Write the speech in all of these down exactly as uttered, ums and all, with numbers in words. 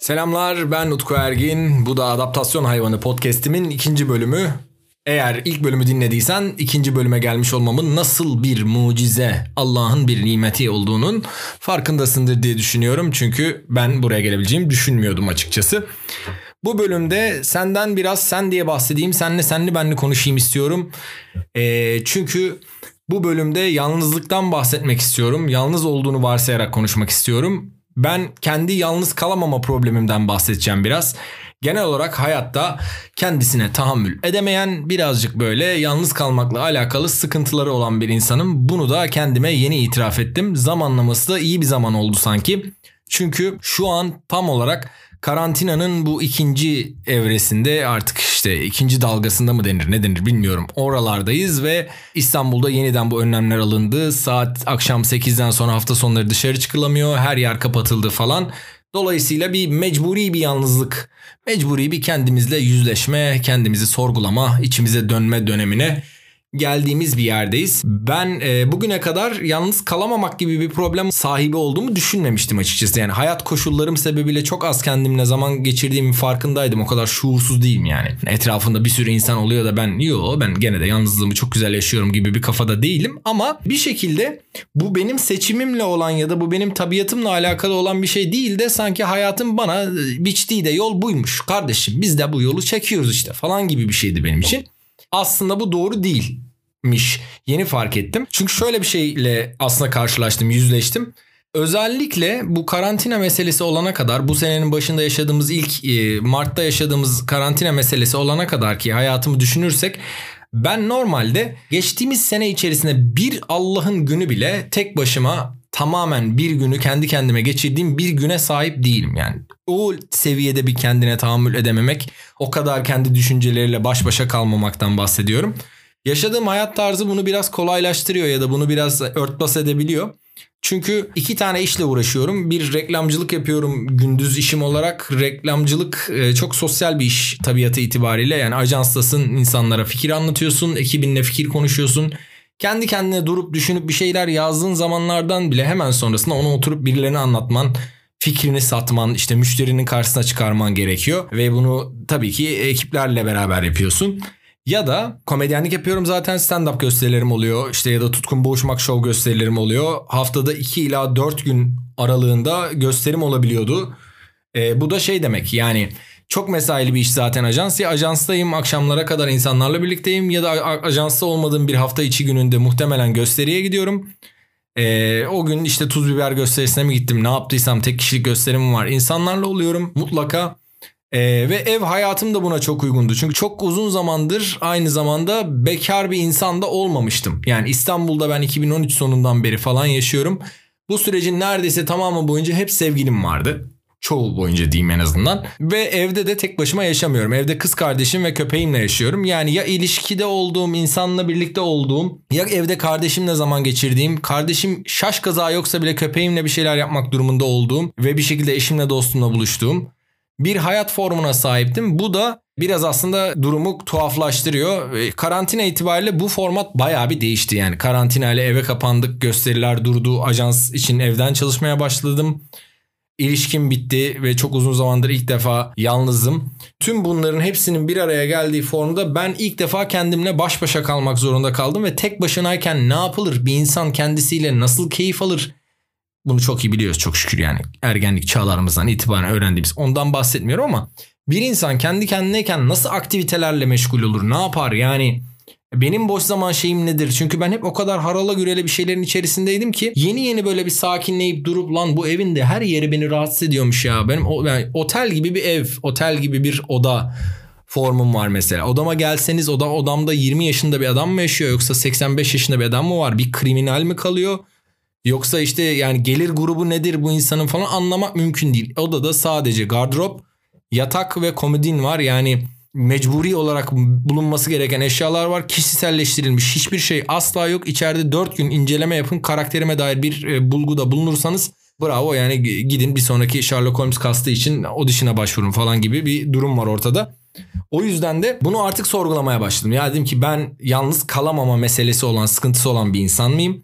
Selamlar, ben Utku Ergin. Bu da Adaptasyon Hayvanı podcast'imin ikinci bölümü. Eğer ilk bölümü dinlediysen ikinci bölüme gelmiş olmamın nasıl bir mucize, Allah'ın bir nimeti olduğunun farkındasındır diye düşünüyorum. Çünkü ben buraya gelebileceğimi düşünmüyordum açıkçası. Bu bölümde senden biraz sen diye bahsedeyim, senle senli benli konuşayım istiyorum. E, çünkü bu bölümde yalnızlıktan bahsetmek istiyorum. Yalnız olduğunu varsayarak konuşmak istiyorum. Ben kendi yalnız kalamama problemimden bahsedeceğim biraz. Genel olarak hayatta kendisine tahammül edemeyen, birazcık böyle yalnız kalmakla alakalı sıkıntıları olan bir insanım. Bunu da kendime yeni itiraf ettim. Zamanlaması da iyi bir zaman oldu sanki. Çünkü şu an tam olarak karantinanın bu ikinci evresinde, artık işte ikinci dalgasında mı denir ne denir bilmiyorum, oralardayız ve İstanbul'da yeniden bu önlemler alındı. Saat akşam sekizden sonra hafta sonları dışarı çıkılamıyor, her yer kapatıldı falan. Dolayısıyla bir mecburi bir yalnızlık, mecburi bir kendimizle yüzleşme, kendimizi sorgulama, içimize dönme dönemine geldiğimiz bir yerdeyiz. Ben e, bugüne kadar yalnız kalamamak gibi bir problem sahibi olduğumu düşünmemiştim açıkçası. Yani hayat koşullarım sebebiyle çok az kendimle zaman geçirdiğimin farkındaydım. O kadar şuursuz değilim yani. Etrafında bir sürü insan oluyor da ben yo ben gene de yalnızlığımı çok güzel yaşıyorum gibi bir kafada değilim. Ama bir şekilde bu benim seçimimle olan ya da bu benim tabiatımla alakalı olan bir şey değil de sanki hayatım bana biçtiği de yol buymuş. Kardeşim biz de bu yolu çekiyoruz işte falan gibi bir şeydi benim için. Aslında bu doğru değilmiş. Yeni fark ettim. Çünkü şöyle bir şeyle aslında karşılaştım, yüzleştim. Özellikle bu karantina meselesi olana kadar, bu senenin başında yaşadığımız ilk Mart'ta yaşadığımız karantina meselesi olana kadar ki hayatımı düşünürsek, ben normalde geçtiğimiz sene içerisinde bir Allah'ın günü bile tek başıma tamamen bir günü kendi kendime geçirdiğim bir güne sahip değilim yani. O seviyede bir kendine tahammül edememek, o kadar kendi düşünceleriyle baş başa kalmamaktan bahsediyorum. Yaşadığım hayat tarzı bunu biraz kolaylaştırıyor ya da bunu biraz örtbas edebiliyor. Çünkü iki tane işle uğraşıyorum. Bir, reklamcılık yapıyorum gündüz işim olarak. Reklamcılık çok sosyal bir iş tabiatı itibariyle. Yani ajanstasın, insanlara fikir anlatıyorsun, ekibinle fikir konuşuyorsun. Kendi kendine durup düşünüp bir şeyler yazdığın zamanlardan bile hemen sonrasında onu oturup birilerine anlatman, fikrini satman, işte müşterinin karşısına çıkarman gerekiyor. Ve bunu tabii ki ekiplerle beraber yapıyorsun. Ya da komedyenlik yapıyorum zaten, stand-up gösterilerim oluyor. İşte ya da Tutkun Boğuşmak Show gösterilerim oluyor. Haftada iki ila dört gün aralığında gösterim olabiliyordu. E, bu da şey demek yani... Çok mesaili bir iş zaten ajans. Ya ajanstayım, akşamlara kadar insanlarla birlikteyim, ya da ajansta olmadığım bir hafta içi gününde muhtemelen gösteriye gidiyorum. Ee, o gün işte tuz biber gösterisine mi gittim, ne yaptıysam, tek kişilik gösterim var. İnsanlarla oluyorum mutlaka. Ee, ve ev hayatım da buna çok uygundu. Çünkü çok uzun zamandır aynı zamanda bekar bir insan da olmamıştım. Yani İstanbul'da ben iki bin on üç sonundan beri falan yaşıyorum. Bu sürecin neredeyse tamamı boyunca hep sevgilim vardı. Çoğu boyunca diyeyim en azından. Ve evde de tek başıma yaşamıyorum. Evde kız kardeşim ve köpeğimle yaşıyorum. Yani ya ilişkide olduğum, insanla birlikte olduğum, ya evde kardeşimle zaman geçirdiğim, kardeşim şaş kaza yoksa bile köpeğimle bir şeyler yapmak durumunda olduğum ve bir şekilde eşimle, dostumla buluştuğum bir hayat formuna sahiptim. Bu da biraz aslında durumu tuhaflaştırıyor. Karantina itibariyle bu format bayağı bir değişti. Yani karantina ile eve kapandık, gösteriler durdu, ajans için evden çalışmaya başladım. İlişkim bitti ve çok uzun zamandır ilk defa yalnızım. Tüm bunların hepsinin bir araya geldiği formda ben ilk defa kendimle baş başa kalmak zorunda kaldım ve tek başınayken ne yapılır? Bir insan kendisiyle nasıl keyif alır? Bunu çok iyi biliyoruz çok şükür, yani ergenlik çağlarımızdan itibaren öğrendiğimiz, ondan bahsetmiyorum ama bir insan kendi kendineyken nasıl aktivitelerle meşgul olur? Ne yapar? Yani benim boş zaman şeyim nedir? Çünkü ben hep o kadar harala gürele bir şeylerin içerisindeydim ki yeni yeni böyle bir sakinleyip durup, lan bu evin de her yeri beni rahatsız ediyormuş ya. Benim o, yani otel gibi bir ev, otel gibi bir oda formum var mesela. Odama gelseniz oda, odamda yirmi yaşında bir adam mı yaşıyor, yoksa seksen beş yaşında bir adam mı var? Bir kriminal mi kalıyor? Yoksa işte yani gelir grubu nedir bu insanın falan anlamak mümkün değil. Odada sadece gardırop, yatak ve komodin var. Yani mecburi olarak bulunması gereken eşyalar var. Kişiselleştirilmiş hiçbir şey asla yok. İçeride dört gün inceleme yapın. Karakterime dair bir e, bulguda bulunursanız bravo, yani gidin bir sonraki Sherlock Holmes kastı için audition'a başvurun falan gibi bir durum var ortada. O yüzden de bunu artık sorgulamaya başladım. Ya dedim ki ben yalnız kalamama meselesi olan, sıkıntısı olan bir insan mıyım?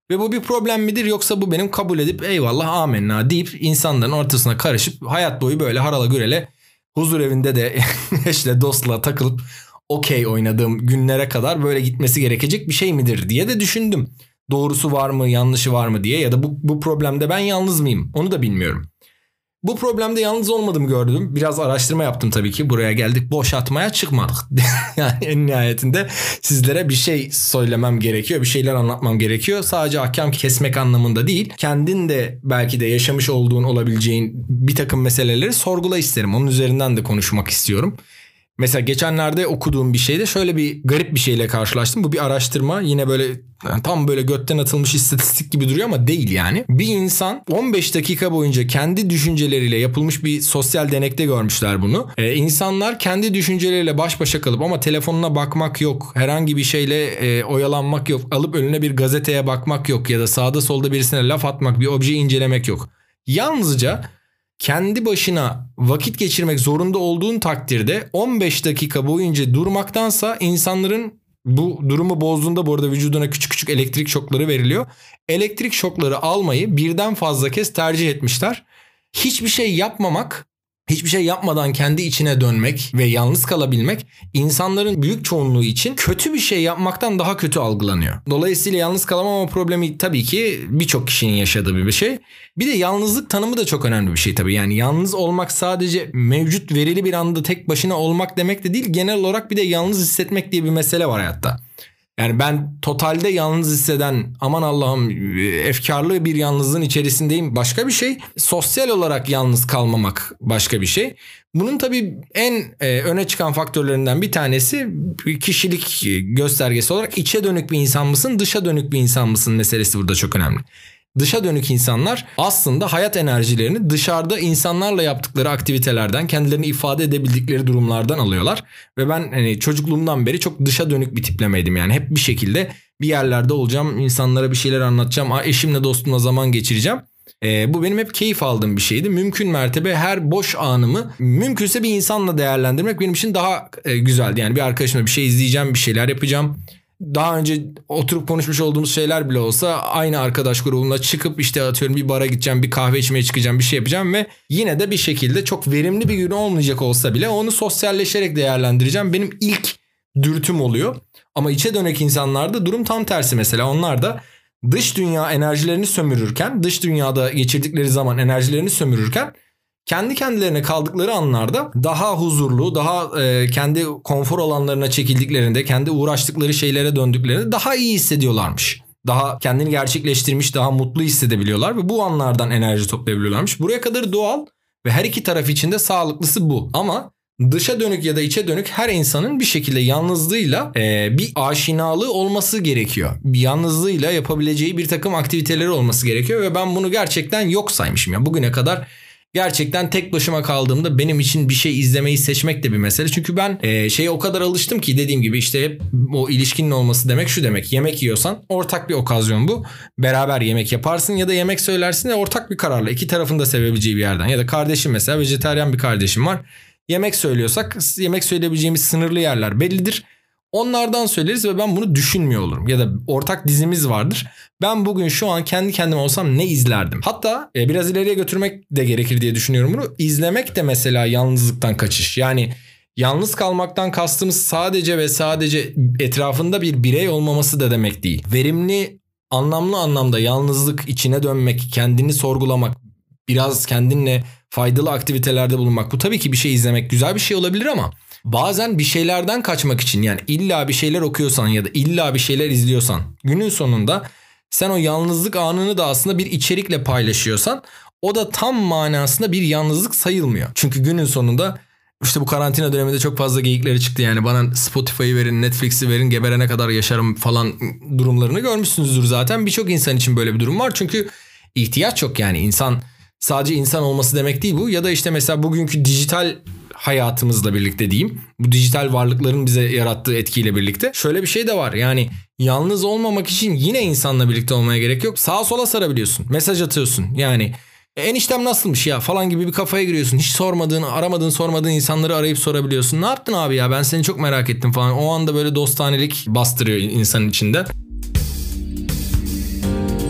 Ve bu bir problem midir yoksa bu benim kabul edip eyvallah amenna deyip insanların ortasına karışıp hayat boyu böyle harala gürele huzur evinde de eşle dostla takılıp okey oynadığım günlere kadar böyle gitmesi gerekecek bir şey midir diye de düşündüm. Doğrusu var mı, yanlışı var mı diye, ya da bu, bu problemde ben yalnız mıyım onu da bilmiyorum. Bu problemde yalnız olmadığımı gördüm. Biraz araştırma yaptım tabii ki. Buraya geldik, boş atmaya çıkmadık. Yani en nihayetinde sizlere bir şey söylemem gerekiyor. Bir şeyler anlatmam gerekiyor. Sadece ahkam kesmek anlamında değil. Kendin de belki de yaşamış olduğun, olabileceğin bir takım meseleleri sorgula isterim. Onun üzerinden de konuşmak istiyorum. Mesela geçenlerde okuduğum bir şeyde şöyle bir garip bir şeyle karşılaştım. Bu bir araştırma. Yine böyle tam böyle götten atılmış istatistik gibi duruyor ama değil yani. Bir insan on beş dakika boyunca kendi düşünceleriyle yapılmış bir sosyal denekte görmüşler bunu. Ee, insanlar kendi düşünceleriyle baş başa kalıp ama telefonuna bakmak yok. Herhangi bir şeyle e, oyalanmak yok. Alıp önüne bir gazeteye bakmak yok. Ya da sağda solda birisine laf atmak, bir objeyi incelemek yok. Yalnızca kendi başına vakit geçirmek zorunda olduğun takdirde on beş dakika boyunca durmaktansa, insanların bu durumu bozduğunda bu arada vücuduna küçük küçük elektrik şokları veriliyor. Elektrik şokları almayı birden fazla kez tercih etmişler. Hiçbir şey yapmamak, hiçbir şey yapmadan kendi içine dönmek ve yalnız kalabilmek insanların büyük çoğunluğu için kötü bir şey yapmaktan daha kötü algılanıyor. Dolayısıyla yalnız kalamama problemi tabii ki birçok kişinin yaşadığı bir şey. Bir de yalnızlık tanımı da çok önemli bir şey tabii. Yani yalnız olmak sadece mevcut verili bir anda tek başına olmak demek de değil. Genel olarak bir de yalnız hissetmek diye bir mesele var hayatta. Yani ben totalde yalnız hisseden, aman Allah'ım efkarlı bir yalnızlığın içerisindeyim başka bir şey. Sosyal olarak yalnız kalmamak başka bir şey. Bunun tabii en e, öne çıkan faktörlerinden bir tanesi kişilik göstergesi olarak içe dönük bir insan mısın, dışa dönük bir insan mısın meselesi burada çok önemli. Dışa dönük insanlar aslında hayat enerjilerini dışarıda insanlarla yaptıkları aktivitelerden, kendilerini ifade edebildikleri durumlardan alıyorlar. Ve ben hani çocukluğumdan beri çok dışa dönük bir tiplemeydim yani. Hep bir şekilde bir yerlerde olacağım, insanlara bir şeyler anlatacağım, eşimle dostumla zaman geçireceğim. E, bu benim hep keyif aldığım bir şeydi. Mümkün mertebe her boş anımı mümkünse bir insanla değerlendirmek benim için daha e, güzeldi. Yani bir arkadaşımla bir şey izleyeceğim, bir şeyler yapacağım. Daha önce oturup konuşmuş olduğumuz şeyler bile olsa aynı arkadaş grubumla çıkıp işte atıyorum bir bara gideceğim, bir kahve içmeye çıkacağım, bir şey yapacağım ve yine de bir şekilde çok verimli bir gün olmayacak olsa bile onu sosyalleşerek değerlendireceğim. Benim ilk dürtüm oluyor. Ama içe dönük insanlarda durum tam tersi mesela. Onlar da dış dünya enerjilerini sömürürken, dış dünyada geçirdikleri zaman enerjilerini sömürürken kendi kendilerine kaldıkları anlarda daha huzurlu, daha e, kendi konfor alanlarına çekildiklerinde, kendi uğraştıkları şeylere döndüklerinde daha iyi hissediyorlarmış. Daha kendini gerçekleştirmiş, daha mutlu hissedebiliyorlar ve bu anlardan enerji toplayabiliyorlarmış. Buraya kadar doğal ve her iki taraf için de sağlıklısı bu. Ama dışa dönük ya da içe dönük her insanın bir şekilde yalnızlığıyla e, bir aşinalığı olması gerekiyor. Bir yalnızlığıyla yapabileceği bir takım aktiviteleri olması gerekiyor ve ben bunu gerçekten yok saymışım. Yani bugüne kadar gerçekten tek başıma kaldığımda benim için bir şey izlemeyi seçmek de bir mesele. Çünkü ben e, şeye o kadar alıştım ki, dediğim gibi işte hep o ilişkinin olması demek şu demek. Yemek yiyorsan ortak bir okazyon bu. Beraber yemek yaparsın ya da yemek söylersin ve ortak bir kararla iki tarafın da sevebileceği bir yerden. Ya da kardeşim, mesela vejetaryen bir kardeşim var. Yemek söylüyorsak yemek söyleyebileceğimiz sınırlı yerler bellidir. Onlardan söyleriz ve ben bunu düşünmüyor olurum. Ya da ortak dizimiz vardır. Ben bugün şu an kendi kendime olsam ne izlerdim? Hatta e, biraz ileriye götürmek de gerekir diye düşünüyorum bunu. İzlemek de mesela yalnızlıktan kaçış. Yani yalnız kalmaktan kastımız sadece ve sadece etrafında bir birey olmaması da demek değil. Verimli, anlamlı anlamda yalnızlık, içine dönmek, kendini sorgulamak, biraz kendinle faydalı aktivitelerde bulunmak. Bu tabii ki bir şey izlemek güzel bir şey olabilir ama bazen bir şeylerden kaçmak için, yani illa bir şeyler okuyorsan ya da illa bir şeyler izliyorsan, günün sonunda sen o yalnızlık anını da aslında bir içerikle paylaşıyorsan o da tam manasında bir yalnızlık sayılmıyor. Çünkü günün sonunda işte bu karantina döneminde çok fazla geyikleri çıktı. Yani bana Spotify'ı verin, Netflix'i verin, geberene kadar yaşarım falan durumlarını görmüşsünüzdür zaten. Birçok insan için böyle bir durum var. Çünkü ihtiyaç yok yani. İnsan sadece insan olması demek değil bu. Ya da işte mesela bugünkü dijital hayatımızla birlikte diyeyim, bu dijital varlıkların bize yarattığı etkiyle birlikte şöyle bir şey de var. Yani yalnız olmamak için yine insanla birlikte olmaya gerek yok. Sağa sola sarabiliyorsun. Mesaj atıyorsun. Yani eniştem nasılmış ya falan gibi bir kafaya giriyorsun. Hiç sormadığın, aramadığın, sormadığın insanları arayıp sorabiliyorsun. Ne yaptın abi ya, ben seni çok merak ettim falan. O anda böyle dostanelik bastırıyor insanın içinde.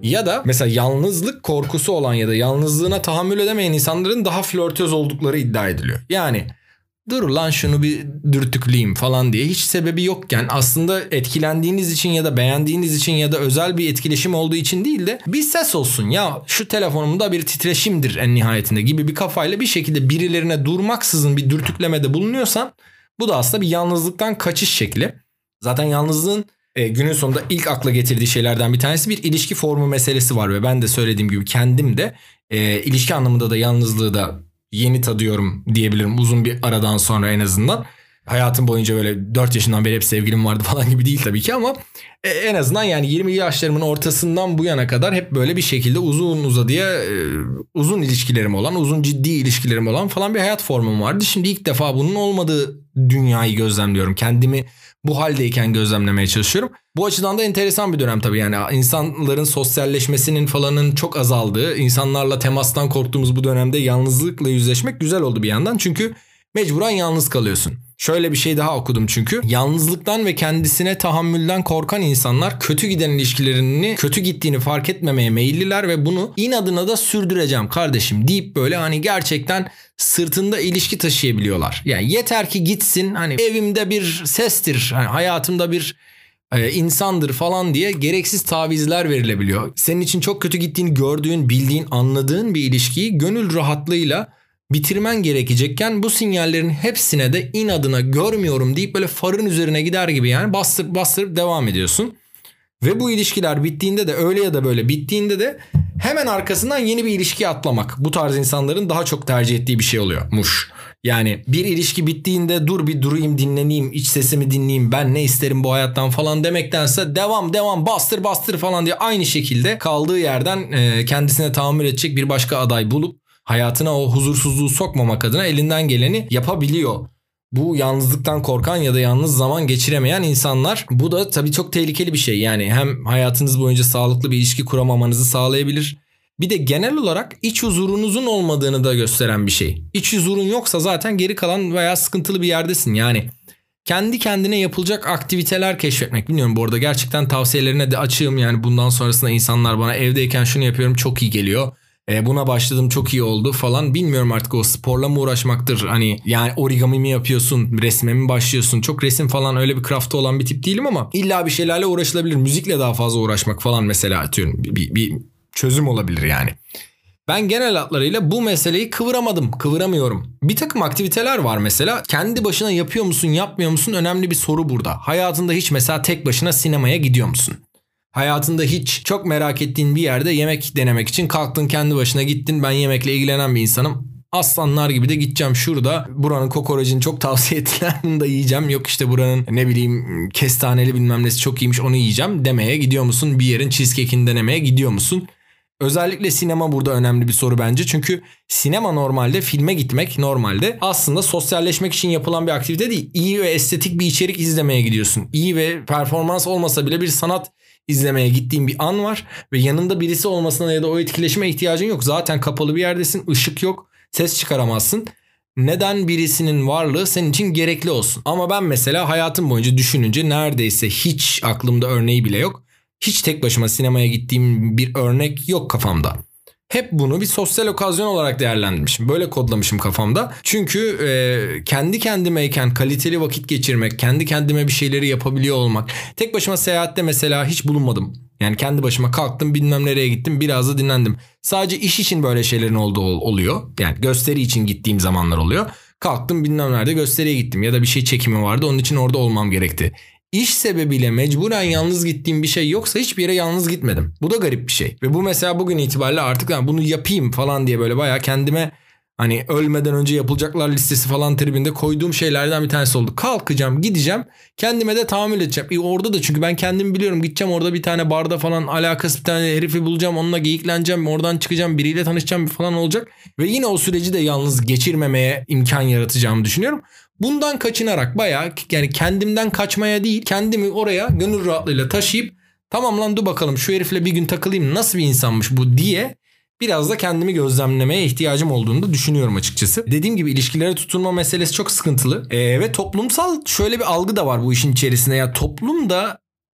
Ya da mesela yalnızlık korkusu olan ya da yalnızlığına tahammül edemeyen insanların daha flörtöz oldukları iddia ediliyor. Yani dur lan şunu bir dürtükleyeyim falan diye hiç sebebi yokken aslında etkilendiğiniz için ya da beğendiğiniz için ya da özel bir etkileşim olduğu için değil de bir ses olsun ya şu telefonumda bir titreşimdir en nihayetinde gibi bir kafayla bir şekilde birilerine durmaksızın bir dürtüklemede bulunuyorsan bu da aslında bir yalnızlıktan kaçış şekli. Zaten yalnızlığın e, günün sonunda ilk akla getirdiği şeylerden bir tanesi bir ilişki formu meselesi var ve ben de söylediğim gibi kendim de e, ilişki anlamında da yalnızlığı da yeni tadıyorum diyebilirim uzun bir aradan sonra en azından. Hayatım boyunca böyle dört yaşından beri hep sevgilim vardı falan gibi değil tabii ki ama en azından yani yirmi yaşlarımın ortasından bu yana kadar hep böyle bir şekilde uzun uzadıya uzun ilişkilerim olan, uzun ciddi ilişkilerim olan falan bir hayat formum vardı. Şimdi ilk defa bunun olmadığı dünyayı gözlemliyorum. Kendimi bu haldeyken gözlemlemeye çalışıyorum. Bu açıdan da enteresan bir dönem tabii yani insanların sosyalleşmesinin falanın çok azaldığı, insanlarla temastan korktuğumuz bu dönemde yalnızlıkla yüzleşmek güzel oldu bir yandan. Çünkü mecburen yalnız kalıyorsun. Şöyle bir şey daha okudum çünkü. Yalnızlıktan ve kendisine tahammülden korkan insanlar kötü giden ilişkilerini kötü gittiğini fark etmemeye meyilliler ve bunu inadına da sürdüreceğim kardeşim deyip böyle hani gerçekten sırtında ilişki taşıyabiliyorlar. Yani yeter ki gitsin hani evimde bir sestir, hani hayatımda bir e, insandır falan diye gereksiz tavizler verilebiliyor. Senin için çok kötü gittiğini gördüğün, bildiğin, anladığın bir ilişkiyi gönül rahatlığıyla bitirmen gerekecekken bu sinyallerin hepsine de inadına görmüyorum deyip böyle farın üzerine gider gibi yani bastırıp bastırıp devam ediyorsun. Ve bu ilişkiler bittiğinde de öyle ya da böyle bittiğinde de hemen arkasından yeni bir ilişkiye atlamak bu tarz insanların daha çok tercih ettiği bir şey oluyormuş. Yani bir ilişki bittiğinde dur bir durayım dinleneyim iç sesimi dinleyeyim ben ne isterim bu hayattan falan demektense devam devam bastır bastır falan diye aynı şekilde kaldığı yerden kendisine tahammül edecek bir başka aday bulup hayatına o huzursuzluğu sokmamak adına elinden geleni yapabiliyor. Bu yalnızlıktan korkan ya da yalnız zaman geçiremeyen insanlar. Bu da tabii çok tehlikeli bir şey. Yani hem hayatınız boyunca sağlıklı bir ilişki kuramamanızı sağlayabilir. Bir de genel olarak iç huzurunuzun olmadığını da gösteren bir şey. İç huzurun yoksa zaten geri kalan veya sıkıntılı bir yerdesin. Yani kendi kendine yapılacak aktiviteler keşfetmek. Bilmiyorum bu arada gerçekten tavsiyelerine de açığım. Yani bundan sonrasında insanlar bana evdeyken şunu yapıyorum çok iyi geliyor. E buna başladım çok iyi oldu falan bilmiyorum artık o sporla mı uğraşmaktır hani yani origami mi yapıyorsun resme mi başlıyorsun çok resim falan öyle bir craft'ta olan bir tip değilim ama illa bir şeylerle uğraşılabilir müzikle daha fazla uğraşmak falan mesela atıyorum bir, bir, bir çözüm olabilir yani. Ben genel hatlarıyla bu meseleyi kıvıramadım, kıvıramıyorum. Bir takım aktiviteler var mesela. Kendi başına yapıyor musun, yapmıyor musun? Önemli bir soru burada. Hayatında hiç mesela tek başına sinemaya gidiyor musun? Hayatında hiç çok merak ettiğin bir yerde yemek denemek için kalktın kendi başına gittin. Ben yemekle ilgilenen bir insanım. Aslanlar gibi de gideceğim şurada. Buranın kokorecini çok tavsiye ettiler. Bunu da yiyeceğim. Yok işte buranın ne bileyim kestaneli bilmem nesi çok iyiymiş onu yiyeceğim demeye gidiyor musun? Bir yerin cheesecake'ini denemeye gidiyor musun? Özellikle sinema burada önemli bir soru bence. Çünkü sinema normalde filme gitmek normalde aslında sosyalleşmek için yapılan bir aktivite değil. İyi ve estetik bir içerik izlemeye gidiyorsun. İyi ve performans olmasa bile bir sanat izlemeye gittiğin bir an var ve yanında birisi olmasına ya da o etkileşime ihtiyacın yok. Zaten kapalı bir yerdesin, ışık yok, ses çıkaramazsın. Neden birisinin varlığı senin için gerekli olsun? Ama ben mesela hayatım boyunca düşününce neredeyse hiç aklımda örneği bile yok. Hiç tek başıma sinemaya gittiğim bir örnek yok kafamda. Hep bunu bir sosyal okazyon olarak değerlendirmişim. Böyle kodlamışım kafamda. Çünkü e, kendi kendimeyken kaliteli vakit geçirmek, kendi kendime bir şeyleri yapabiliyor olmak. Tek başıma seyahatte mesela hiç bulunmadım. Yani kendi başıma kalktım bilmem nereye gittim biraz da dinlendim. Sadece iş için böyle şeylerin olduğu oluyor. Yani gösteri için gittiğim zamanlar oluyor. Kalktım bilmem nerede gösteriye gittim ya da bir şey çekimi vardı onun için orada olmam gerekti. İş sebebiyle mecburen yalnız gittiğim bir şey yoksa hiçbir yere yalnız gitmedim. Bu da garip bir şey. Ve bu mesela bugün itibariyle artık yani bunu yapayım falan diye böyle bayağı kendime hani ölmeden önce yapılacaklar listesi falan tribinde koyduğum şeylerden bir tanesi oldu. Kalkacağım, gideceğim, kendime de tahammül edeceğim. E orada da çünkü ben kendimi biliyorum gideceğim orada bir tane barda falan alakasız bir tane herifi bulacağım. Onunla geyikleneceğim, oradan çıkacağım, biriyle tanışacağım falan olacak. Ve yine o süreci de yalnız geçirmemeye imkan yaratacağımı düşünüyorum. Bundan kaçınarak bayağı yani kendimden kaçmaya değil kendimi oraya gönül rahatlığıyla taşıyıp tamam lan dur bakalım şu herifle bir gün takılayım nasıl bir insanmış bu diye biraz da kendimi gözlemlemeye ihtiyacım olduğunu da düşünüyorum açıkçası. Dediğim gibi ilişkilere tutunma meselesi çok sıkıntılı ee, ve toplumsal şöyle bir algı da var bu işin içerisinde ya toplum da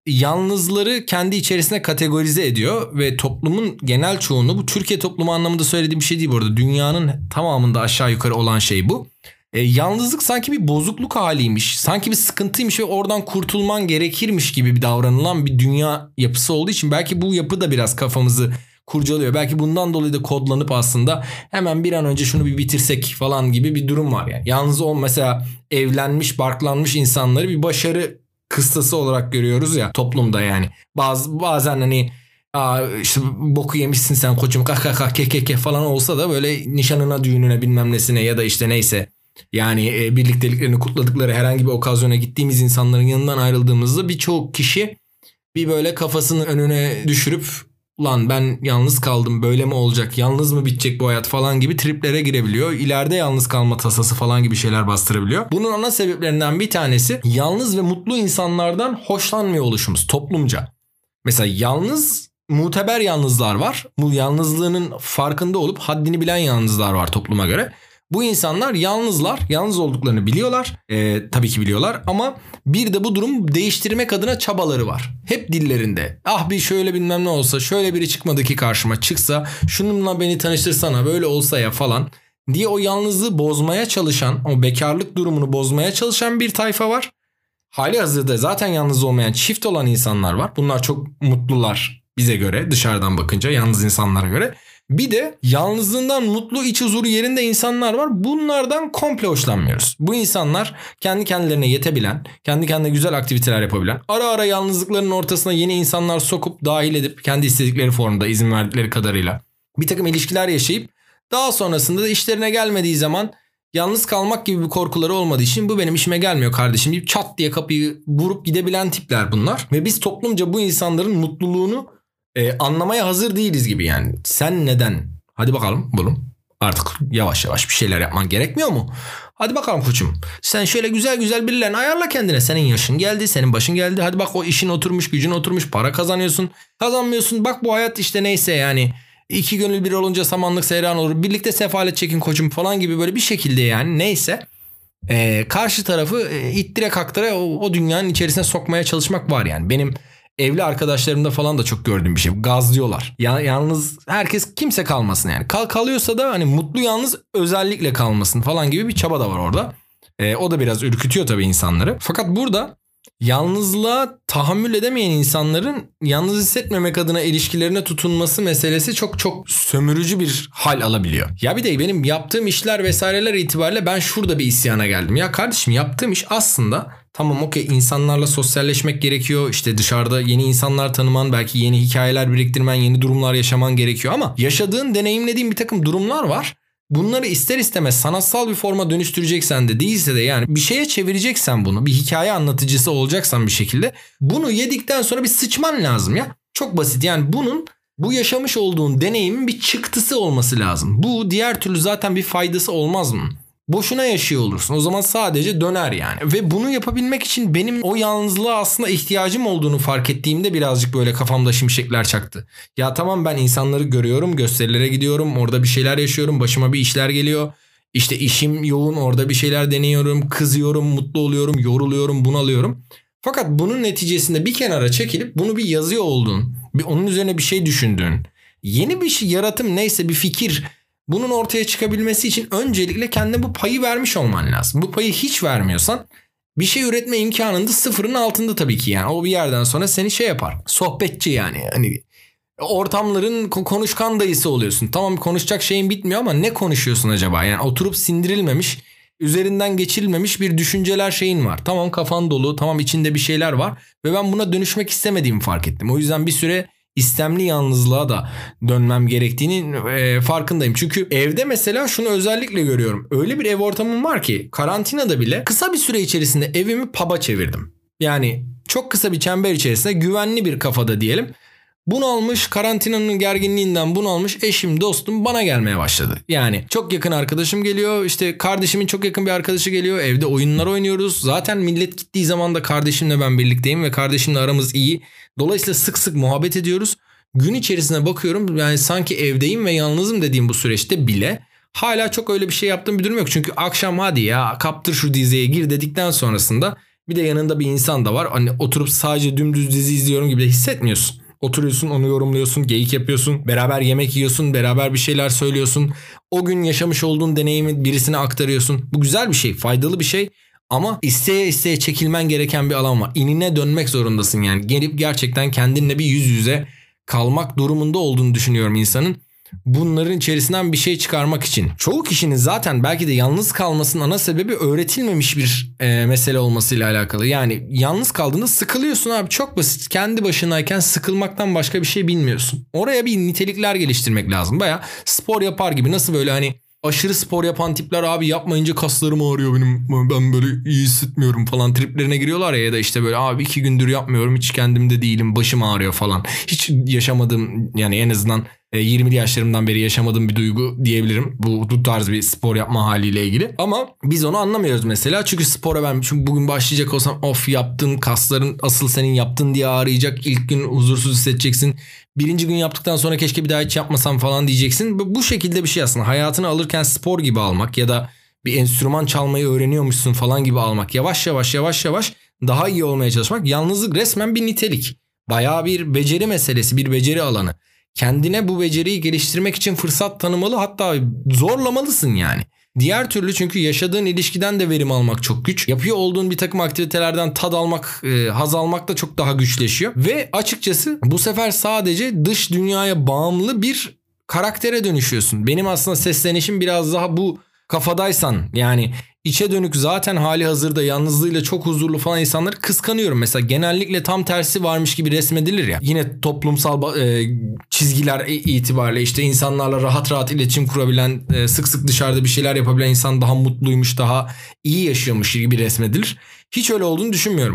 yalnızları kendi içerisine kategorize ediyor ve toplumun genel çoğunu, bu Türkiye toplumu anlamında söylediğim bir şey değil bu arada. Dünyanın tamamında aşağı yukarı olan şey bu. E, yalnızlık sanki bir bozukluk haliymiş, sanki bir sıkıntıymış ve oradan kurtulman gerekirmiş gibi bir davranılan bir dünya yapısı olduğu için belki bu yapı da biraz kafamızı kurcalıyor. Belki bundan dolayı da kodlanıp aslında hemen bir an önce şunu bir bitirsek falan gibi bir durum var yani. Yalnız o mesela evlenmiş, barklanmış insanları bir başarı kıstası olarak görüyoruz ya toplumda yani. Bazı bazen hani Aa, işte boku yemişsin sen koçum kah kah kah ke ke ke falan olsa da böyle nişanına, düğününe, bilmem nesine ya da işte neyse yani e, birlikteliklerini kutladıkları herhangi bir okazyona gittiğimiz insanların yanından ayrıldığımızda birçok kişi bir böyle kafasının önüne düşürüp ulan ben yalnız kaldım, böyle mi olacak, yalnız mı bitecek bu hayat falan gibi triplere girebiliyor. İleride yalnız kalma tasası falan gibi şeyler bastırabiliyor. Bunun ana sebeplerinden bir tanesi yalnız ve mutlu insanlardan hoşlanmıyor oluşumuz toplumca. Mesela yalnız, muteber yalnızlar var. Bu yalnızlığının farkında olup haddini bilen yalnızlar var topluma göre. Bu insanlar yalnızlar, yalnız olduklarını biliyorlar. Ee, tabii ki biliyorlar ama bir de bu durumu değiştirmek adına çabaları var. Hep dillerinde. Ah bir şöyle bilmem ne olsa, şöyle biri çıkmadı ki karşıma, çıksa, şununla beni tanıştırsana, böyle olsa ya falan diye o yalnızlığı bozmaya çalışan, o bekarlık durumunu bozmaya çalışan bir tayfa var. Hali hazırda zaten yalnız olmayan, çift olan insanlar var. Bunlar çok mutlular bize göre, dışarıdan bakınca, yalnız insanlara göre. Bir de yalnızlığından mutlu, iç huzuru yerinde insanlar var. Bunlardan komple hoşlanmıyoruz. Bu insanlar kendi kendilerine yetebilen, kendi kendine güzel aktiviteler yapabilen, ara ara yalnızlıklarının ortasına yeni insanlar sokup dahil edip kendi istedikleri formda, izin verdikleri kadarıyla bir takım ilişkiler yaşayıp daha sonrasında da işlerine gelmediği zaman yalnız kalmak gibi bir korkuları olmadığı için bu benim işime gelmiyor kardeşim deyip çat diye kapıyı vurup gidebilen tipler bunlar. Ve biz toplumca bu insanların mutluluğunu e, anlamaya hazır değiliz gibi yani. Sen neden? Hadi bakalım bulun. Artık yavaş yavaş bir şeyler yapman gerekmiyor mu? Hadi bakalım koçum. Sen şöyle güzel güzel birilerini ayarla kendine. Senin yaşın geldi, senin başın geldi. Hadi bak o işin oturmuş, gücün oturmuş, para kazanıyorsun. Kazanmıyorsun. Bak bu hayat işte neyse yani. İki gönül bir olunca samanlık seyran olur. Birlikte sefalet çekin koçum falan gibi böyle bir şekilde yani neyse. Ee, karşı tarafı e, ittire kaktıra o, o dünyanın içerisine sokmaya çalışmak var yani. Benim evli arkadaşlarımda falan da çok gördüğüm bir şey. Gazlıyorlar. Ya, yalnız herkes, kimse kalmasın yani. Kal kalıyorsa da hani mutlu yalnız özellikle kalmasın falan gibi bir çaba da var orada. Ee, o da biraz ürkütüyor tabii insanları. Fakat burada yalnızlığa tahammül edemeyen insanların yalnız hissetmemek adına ilişkilerine tutunması meselesi çok çok sömürücü bir hal alabiliyor. Ya bir de benim yaptığım işler vesaireler itibariyle ben şurada bir isyana geldim. Ya kardeşim yaptığım iş aslında tamam okey, insanlarla sosyalleşmek gerekiyor. İşte dışarıda yeni insanlar tanıman, belki yeni hikayeler biriktirmen, yeni durumlar yaşaman gerekiyor ama yaşadığın, deneyimlediğin bir takım durumlar var. Bunları ister istemez sanatsal bir forma dönüştüreceksen de değilse de yani bir şeye çevireceksen bunu, bir hikaye anlatıcısı olacaksan bir şekilde bunu yedikten sonra bir sıçman lazım ya. Çok basit yani, bunun bu yaşamış olduğun deneyimin bir çıktısı olması lazım. Bu diğer türlü zaten bir faydası olmaz mı? Boşuna yaşıyor olursun. O zaman sadece döner yani. Ve bunu yapabilmek için benim o yalnızlığa aslında ihtiyacım olduğunu fark ettiğimde birazcık böyle kafamda şimşekler çaktı. Ya tamam, ben insanları görüyorum, gösterilere gidiyorum, orada bir şeyler yaşıyorum, başıma bir işler geliyor. İşte işim yoğun, orada bir şeyler deniyorum, kızıyorum, mutlu oluyorum, yoruluyorum, bunalıyorum. Fakat bunun neticesinde bir kenara çekilip bunu bir yazıyor olduğun, bir onun üzerine bir şey düşündüğün, yeni bir şey, yaratım neyse, bir fikir, bunun ortaya çıkabilmesi için öncelikle kendine bu payı vermiş olman lazım. Bu payı hiç vermiyorsan bir şey üretme imkanın da sıfırın altında tabii ki yani. O bir yerden sonra seni şey yapar. Sohbetçi yani. Hani ortamların konuşkan dayısı oluyorsun. Tamam, konuşacak şeyin bitmiyor ama ne konuşuyorsun acaba? Yani oturup sindirilmemiş, üzerinden geçirilmemiş bir düşünceler şeyin var. Tamam, kafan dolu, tamam içinde bir şeyler var ve ben buna dönüşmek istemediğimi fark ettim. O yüzden bir süre istemli yalnızlığa da dönmem gerektiğinin e, farkındayım. Çünkü evde mesela şunu özellikle görüyorum. Öyle bir ev ortamım var ki karantinada bile kısa bir süre içerisinde evimi pub'a çevirdim. Yani çok kısa bir çember içerisinde güvenli bir kafada diyelim. Bunalmış, karantinanın gerginliğinden bunalmış eşim, dostum bana gelmeye başladı. Yani çok yakın arkadaşım geliyor, işte kardeşimin çok yakın bir arkadaşı geliyor, evde oyunlar oynuyoruz. Zaten millet gittiği zaman da kardeşimle ben birlikteyim ve kardeşimle aramız iyi. Dolayısıyla sık sık muhabbet ediyoruz. Gün içerisine bakıyorum, yani sanki evdeyim ve yalnızım dediğim bu süreçte bile hala çok öyle bir şey yaptığım bir durum yok. Çünkü akşam hadi ya kaptır şu diziye gir dedikten sonrasında Bir de yanında bir insan da var. Hani oturup sadece dümdüz dizi izliyorum gibi de hissetmiyorsun. Oturuyorsun, onu yorumluyorsun, geyik yapıyorsun, beraber yemek yiyorsun, beraber bir şeyler söylüyorsun. O gün yaşamış olduğun deneyimi birisine aktarıyorsun. Bu güzel bir şey, faydalı bir şey. Ama isteye isteye çekilmen gereken bir alan var. İnine dönmek zorundasın yani. Gelip gerçekten kendinle bir yüz yüze kalmak durumunda olduğunu düşünüyorum insanın. Bunların içerisinden bir şey çıkarmak için. Çoğu kişinin zaten belki de yalnız kalmasının ana sebebi öğretilmemiş bir e, mesele olmasıyla alakalı. Yani yalnız kaldığında sıkılıyorsun abi, çok basit. Kendi başınayken sıkılmaktan başka bir şey bilmiyorsun. Oraya bir nitelikler geliştirmek lazım. Baya spor yapar gibi, nasıl böyle hani aşırı spor yapan tipler abi yapmayınca kaslarım ağrıyor benim, ben böyle iyi hissetmiyorum falan triplerine giriyorlar ya, ya da işte böyle abi iki gündür yapmıyorum, hiç kendimde değilim, başım ağrıyor falan. Hiç yaşamadığım, yani en azından yirmili yaşlarımdan beri yaşamadığım bir duygu diyebilirim. Bu, bu tarz bir spor yapma haliyle ilgili. Ama biz onu anlamıyoruz mesela. Çünkü spora ben çünkü bugün başlayacak olsam of yaptığın kasların asıl senin yaptın diye ağrıyacak. İlk gün huzursuz hissedeceksin. Birinci gün yaptıktan sonra keşke bir daha hiç yapmasam falan diyeceksin. Bu, bu şekilde bir şey aslında. Hayatını alırken spor gibi almak ya da bir enstrüman çalmayı öğreniyormuşsun falan gibi almak. Yavaş yavaş yavaş yavaş daha iyi olmaya çalışmak. Yalnızlık resmen bir nitelik. Bayağı bir beceri meselesi, bir beceri alanı. Kendine bu beceriyi geliştirmek için fırsat tanımalı, hatta zorlamalısın yani. Diğer türlü çünkü yaşadığın ilişkiden de verim almak çok güç. Yapıyor olduğun bir takım aktivitelerden tad almak, e, haz almak da çok daha güçleşiyor. Ve açıkçası bu sefer sadece dış dünyaya bağımlı bir karaktere dönüşüyorsun. Benim aslında seslenişim biraz daha bu kafadaysan, yani içe dönük zaten hali hazırda yalnızlığıyla çok huzurlu falan insanları kıskanıyorum. Mesela genellikle tam tersi varmış gibi resmedilir ya. Yine toplumsal e, çizgiler itibariyle işte insanlarla rahat rahat iletişim kurabilen, e, sık sık dışarıda bir şeyler yapabilen insan daha mutluymuş, daha iyi yaşıyormuş gibi resmedilir. Hiç öyle olduğunu düşünmüyorum.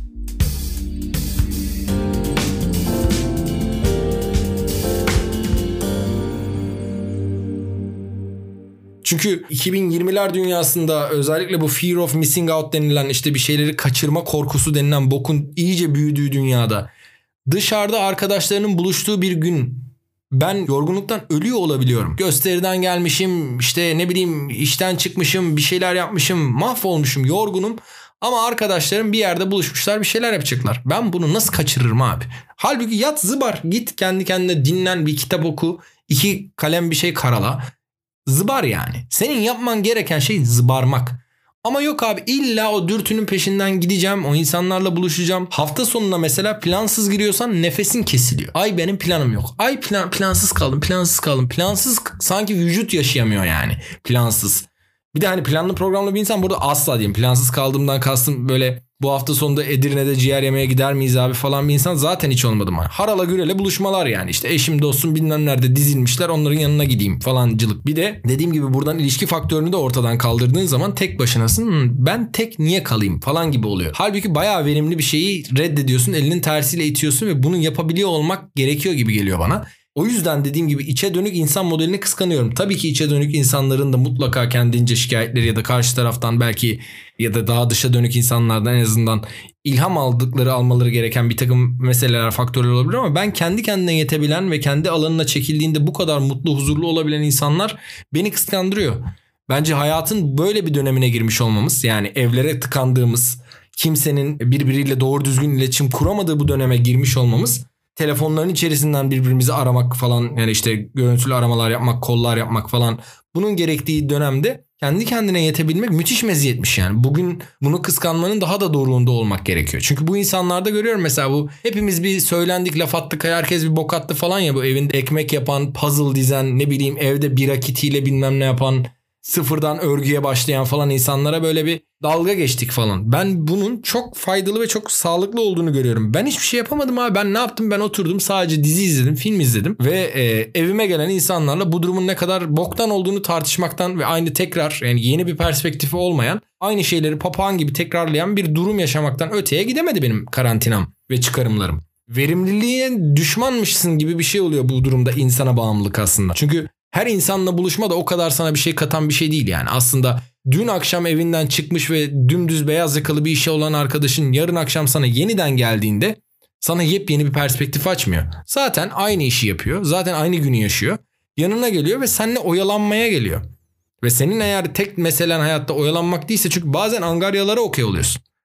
Çünkü iki bin yirmiler dünyasında özellikle bu fear of missing out denilen, işte bir şeyleri kaçırma korkusu denilen bokun iyice büyüdüğü dünyada dışarıda arkadaşlarının buluştuğu bir gün ben yorgunluktan ölüyor olabiliyorum. Gösteriden gelmişim, işte ne bileyim işten çıkmışım, bir şeyler yapmışım, mahvolmuşum, yorgunum. Ama arkadaşlarım bir yerde buluşmuşlar, bir şeyler yapacaklar. Ben bunu nasıl kaçırırım abi? Halbuki yat zıbar, git kendi kendine dinlen, bir kitap oku, iki kalem bir şey karala. Zıbar yani. Senin yapman gereken şey zıbarmak. Ama yok abi, illa o dürtünün peşinden gideceğim, o insanlarla buluşacağım. Hafta sonuna mesela plansız giriyorsan nefesin kesiliyor. Ay benim planım yok. Ay plan, plansız kaldım, plansız kaldım. Plansız sanki vücut yaşayamıyor yani. Plansız. Bir de hani planlı programlı bir insan burada asla diyeyim. Plansız kaldığımdan kastım böyle bu hafta sonunda Edirne'de ciğer yemeye gider miyiz abi falan bir insan zaten hiç olmadım. Hani harala gürele buluşmalar yani. İşte eşim dostum bilmem nerede dizilmişler, onların yanına gideyim falancılık. Bir de dediğim gibi buradan ilişki faktörünü de ortadan kaldırdığın zaman tek başınasın. Ben tek niye kalayım falan gibi oluyor. Halbuki bayağı verimli bir şeyi reddediyorsun, elinin tersiyle itiyorsun ve bunu yapabiliyor olmak gerekiyor gibi geliyor bana. O yüzden dediğim gibi içe dönük insan modelini kıskanıyorum. Tabii ki içe dönük insanların da mutlaka kendince şikayetleri ya da karşı taraftan belki ya da daha dışa dönük insanlardan en azından ilham aldıkları, almaları gereken bir takım meseleler, faktörler olabilir ama ben kendi kendine yetebilen ve kendi alanına çekildiğinde bu kadar mutlu, huzurlu olabilen insanlar beni kıskandırıyor. Bence hayatın böyle bir dönemine girmiş olmamız, yani evlere tıkandığımız, kimsenin birbiriyle doğru düzgün iletişim kuramadığı bu döneme girmiş olmamız, telefonların içerisinden birbirimizi aramak falan, yani işte görüntülü aramalar yapmak, kollar yapmak falan, bunun gerektiği dönemde kendi kendine yetebilmek müthiş meziyetmiş yani. Bugün bunu kıskanmanın daha da doruğunda olmak gerekiyor. Çünkü bu insanlarda görüyorum mesela, bu hepimiz bir söylendik, laf attık, herkes bir bok attı falan ya, bu evinde ekmek yapan, puzzle dizen, ne bileyim evde bira kitiyle bilmem ne yapan, sıfırdan örgüye başlayan falan insanlara böyle bir dalga geçtik falan. Ben bunun çok faydalı ve çok sağlıklı olduğunu görüyorum. Ben hiçbir şey yapamadım abi. Ben ne yaptım? Ben oturdum sadece dizi izledim, film izledim ve e, evime gelen insanlarla bu durumun ne kadar boktan olduğunu tartışmaktan ve aynı tekrar, yani yeni bir perspektifi olmayan, aynı şeyleri papağan gibi tekrarlayan bir durum yaşamaktan öteye gidemedi benim karantinam ve çıkarımlarım. Verimliliğe düşmanmışsın gibi bir şey oluyor bu durumda insana bağımlılık aslında. Çünkü her insanla buluşma da o kadar sana bir şey katan bir şey değil yani. Aslında dün akşam evinden çıkmış ve dümdüz beyaz yakalı bir işi olan arkadaşın yarın akşam sana yeniden geldiğinde sana yepyeni bir perspektif açmıyor. Zaten aynı işi yapıyor. Zaten aynı günü yaşıyor. Yanına geliyor ve seninle oyalanmaya geliyor. Ve senin eğer tek meselen hayatta oyalanmak değilse, çünkü bazen angaryalara okey oluyorsun.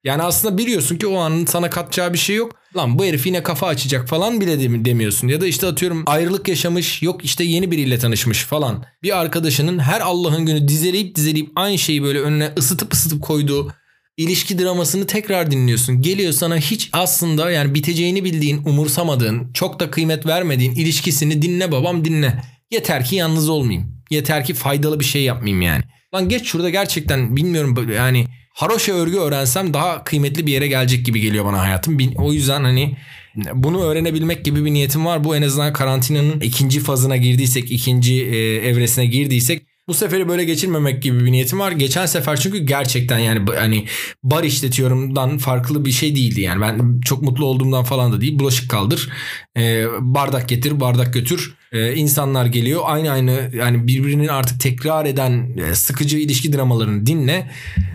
Yani aslında biliyorsun ki o anın sana katacağı bir şey yok. Lan bu herif yine kafa açacak falan bile demiyorsun. Ya da işte atıyorum ayrılık yaşamış, yok işte yeni biriyle tanışmış falan. Bir arkadaşının her Allah'ın günü dizeleyip dizeleyip aynı şeyi böyle önüne ısıtıp ısıtıp koyduğu ilişki dramasını tekrar dinliyorsun. Geliyor sana hiç aslında yani biteceğini bildiğin, umursamadığın, çok da kıymet vermediğin ilişkisini dinle babam dinle. Yeter ki yalnız olmayayım. Yeter ki faydalı bir şey yapmayayım yani. Lan geç şurada gerçekten bilmiyorum yani haroşa örgü öğrensem daha kıymetli bir yere gelecek gibi geliyor bana hayatım. O yüzden hani bunu öğrenebilmek gibi bir niyetim var. Bu en azından karantinanın ikinci fazına girdiysek, ikinci evresine girdiysek bu seferi böyle geçirmemek gibi bir niyetim var. Geçen sefer çünkü gerçekten yani hani bar işletiyorumdan farklı bir şey değildi. Yani ben çok mutlu olduğumdan falan da değil. Bulaşık kaldır, e, bardak getir, bardak götür. E, insanlar geliyor. Aynı aynı yani birbirinin artık tekrar eden e, sıkıcı ilişki dramalarını dinle.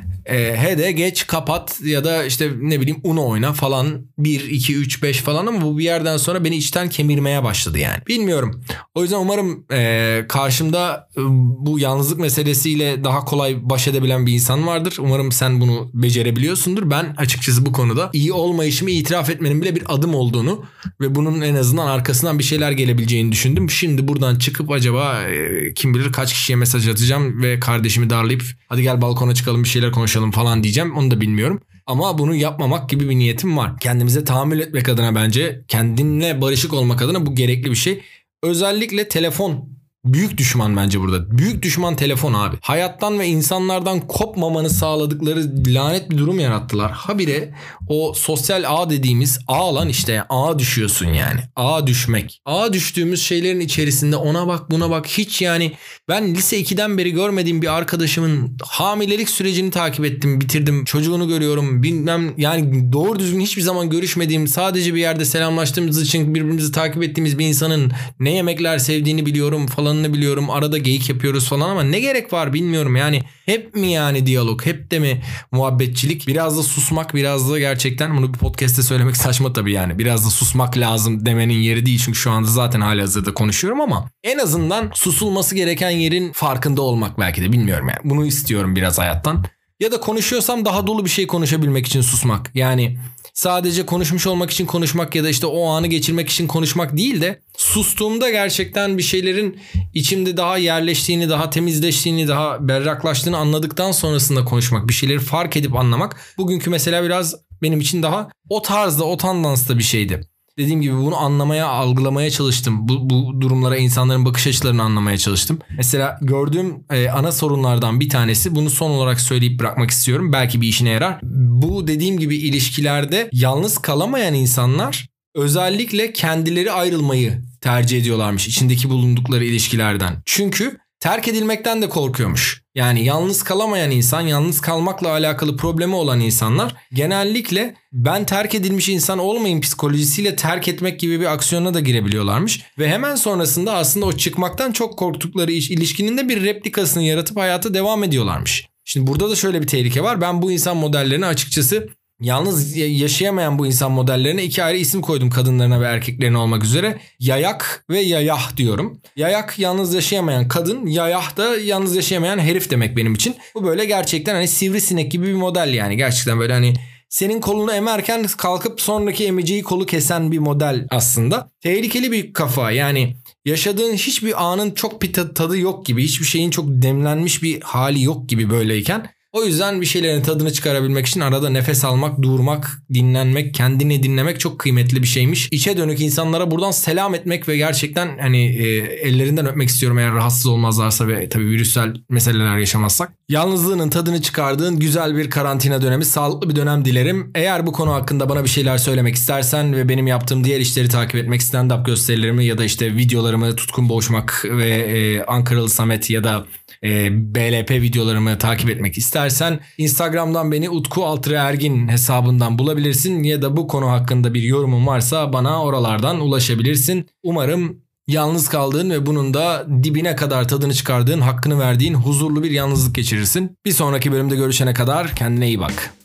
E, he de geç kapat ya da işte ne bileyim Uno oyna falan bir, iki, üç, beş falan ama bu bir yerden sonra beni içten kemirmeye başladı yani. Bilmiyorum. O yüzden umarım e, karşımda e, bu yalnızlık meselesiyle daha kolay baş edebilen bir insan vardır. Umarım sen bunu becerebiliyorsundur. Ben açıkçası bu konuda iyi olmayışımı itiraf etmenin bile bir adım olduğunu ve bunun en azından arkasından bir şeyler gelebileceğini düşündüm. Şimdi buradan çıkıp acaba e, kim bilir kaç kişiye mesaj atacağım ve kardeşimi darlayıp hadi gel balkona çıkalım bir şeyler konuşalım falan diyeceğim. Onu da bilmiyorum. Ama bunu yapmamak gibi bir niyetim var. Kendimize tahammül etmek adına bence kendinle barışık olmak adına bu gerekli bir şey. Özellikle telefon büyük düşman bence burada. Büyük düşman telefon abi. Hayattan ve insanlardan kopmamanı sağladıkları lanet bir durum yarattılar. Habire o sosyal ağ dediğimiz ağ lan işte ağa düşüyorsun yani. Ağa düşmek. Ağa düştüğümüz şeylerin içerisinde ona bak buna bak hiç yani ben lise ikiden beri görmediğim bir arkadaşımın hamilelik sürecini takip ettim, bitirdim. Çocuğunu görüyorum. Bilmem yani doğru düzgün hiçbir zaman görüşmediğim, sadece bir yerde selamlaştığımız için birbirimizi takip ettiğimiz bir insanın ne yemekler sevdiğini biliyorum falan biliyorum. Arada geyik yapıyoruz falan ama ne gerek var bilmiyorum. Yani hep mi yani diyalog? Hep de mi muhabbetçilik? Biraz da susmak, biraz da gerçekten bunu bir podcast'te söylemek saçma tabii yani. Biraz da susmak lazım demenin yeri değil. Çünkü şu anda zaten halihazırda konuşuyorum ama en azından susulması gereken yerin farkında olmak belki de bilmiyorum yani. Bunu istiyorum biraz hayattan. Ya da konuşuyorsam daha dolu bir şey konuşabilmek için susmak. Yani sadece konuşmuş olmak için konuşmak ya da işte o anı geçirmek için konuşmak değil de sustuğumda gerçekten bir şeylerin içimde daha yerleştiğini, daha temizleştiğini, daha berraklaştığını anladıktan sonrasında konuşmak. Bir şeyleri fark edip anlamak. Bugünkü mesela biraz benim için daha o tarzda, o tandansta bir şeydi. Dediğim gibi bunu anlamaya, algılamaya çalıştım. Bu, bu durumlara insanların bakış açılarını anlamaya çalıştım. Mesela gördüğüm e, ana sorunlardan bir tanesi, bunu son olarak söyleyip bırakmak istiyorum. Belki bir işine yarar. Bu dediğim gibi ilişkilerde yalnız kalamayan insanlar özellikle kendileri ayrılmayı tercih ediyorlarmış içindeki bulundukları ilişkilerden. Çünkü terk edilmekten de korkuyormuş. Yani yalnız kalamayan insan, yalnız kalmakla alakalı problemi olan insanlar genellikle ben terk edilmiş insan olmayayım psikolojisiyle terk etmek gibi bir aksiyona da girebiliyorlarmış. Ve hemen sonrasında aslında o çıkmaktan çok korktukları iş, ilişkinin de bir replikasını yaratıp hayata devam ediyorlarmış. Şimdi burada da şöyle bir tehlike var. Ben bu insan modellerini açıkçası yalnız yaşayamayan bu insan modellerine iki ayrı isim koydum, kadınlarına ve erkeklerine olmak üzere. Yayak ve yayah diyorum. Yayak yalnız yaşayamayan kadın, yayah da yalnız yaşayamayan herif demek benim için. Bu böyle gerçekten hani sivrisinek gibi bir model yani. Gerçekten böyle hani senin kolunu emerken kalkıp sonraki emeceği kolu kesen bir model aslında. Tehlikeli bir kafa yani. Yaşadığın hiçbir anın çok bir tadı yok gibi, hiçbir şeyin çok demlenmiş bir hali yok gibi böyleyken. O yüzden bir şeylerin tadını çıkarabilmek için arada nefes almak, durmak, dinlenmek, kendini dinlemek çok kıymetli bir şeymiş. İçe dönük insanlara buradan selam etmek ve gerçekten hani e, ellerinden öpmek istiyorum eğer rahatsız olmazlarsa ve tabii virüsel meseleler yaşamazsak. Yalnızlığının tadını çıkardığın güzel bir karantina dönemi, sağlıklı bir dönem dilerim. Eğer bu konu hakkında bana bir şeyler söylemek istersen ve benim yaptığım diğer işleri takip etmek, stand-up gösterilerimi ya da işte videolarımı, Tutkun Boğuşmak ve e, Ankaralı Samet ya da e, B L P videolarımı takip etmek istersen Instagram'dan beni Utku Altıra Ergin hesabından bulabilirsin ya da bu konu hakkında bir yorumun varsa bana oralardan ulaşabilirsin. Umarım yalnız kaldığın ve bunun da dibine kadar tadını çıkardığın, hakkını verdiğin huzurlu bir yalnızlık geçirirsin. Bir sonraki bölümde görüşene kadar kendine iyi bak.